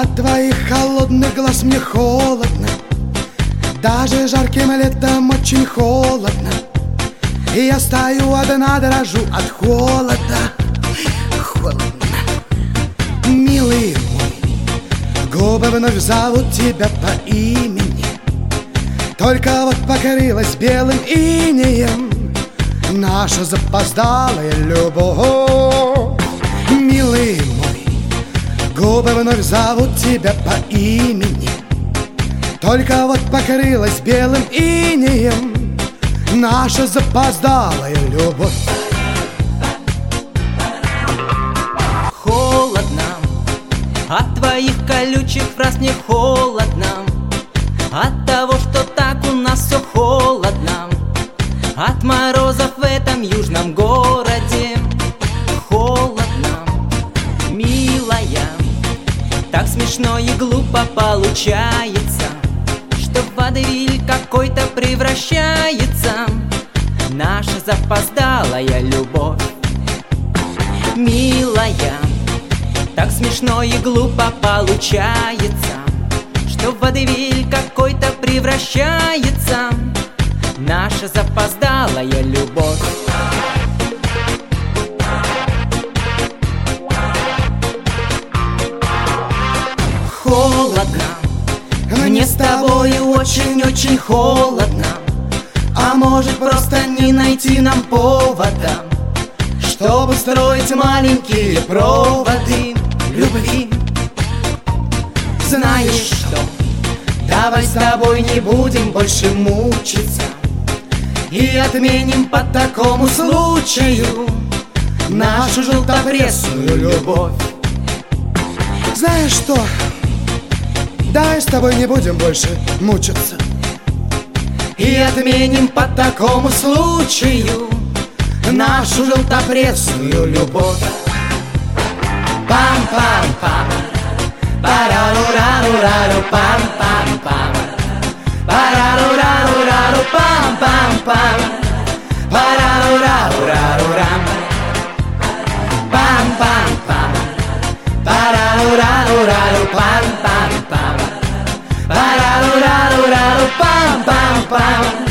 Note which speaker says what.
Speaker 1: От твоих холодных глаз мне холодно, даже жарким летом очень холодно. И я стою одна, дрожу от холода. Холодно. Милый мой, губы вновь зовут тебя по имени, только вот покрылась белым инеем наша запоздалая любовь. Милый мой, губы вновь зовут тебя по имени, только вот покрылась белым инеем наша запоздалая любовь.
Speaker 2: Холодно от твоих колючих фраз, мне холодно от того, что так у нас все холодно, от морозов в этом южном городе. Холодно, милая, так смешно и глупо получается, что в водевиль какой-то превращается наша запоздалая любовь. Милая, так смешно и глупо получается, что в водевиль какой-то превращается наша запоздалая любовь. Холодно, мне с тобою очень-очень холодно, а может просто не найти нам повода, чтобы строить маленькие проводы любви. Знаешь что, давай с тобой не будем больше мучиться и отменим по такому случаю нашу желтопресную любовь.
Speaker 1: Знаешь что, давай с тобой не будем больше мучиться
Speaker 2: и отменим по такому случаю нашу желтопресную любовь. Пам-пам-пам, парару-рару-рару, пам-пам-пам, парару-рару-рару, пам-пам-пам, парару-рару-рару-рам, пам-пам-пам, парару-рару-рару, пам-пам-пам, парару-рару-рару, пам-пам-пам.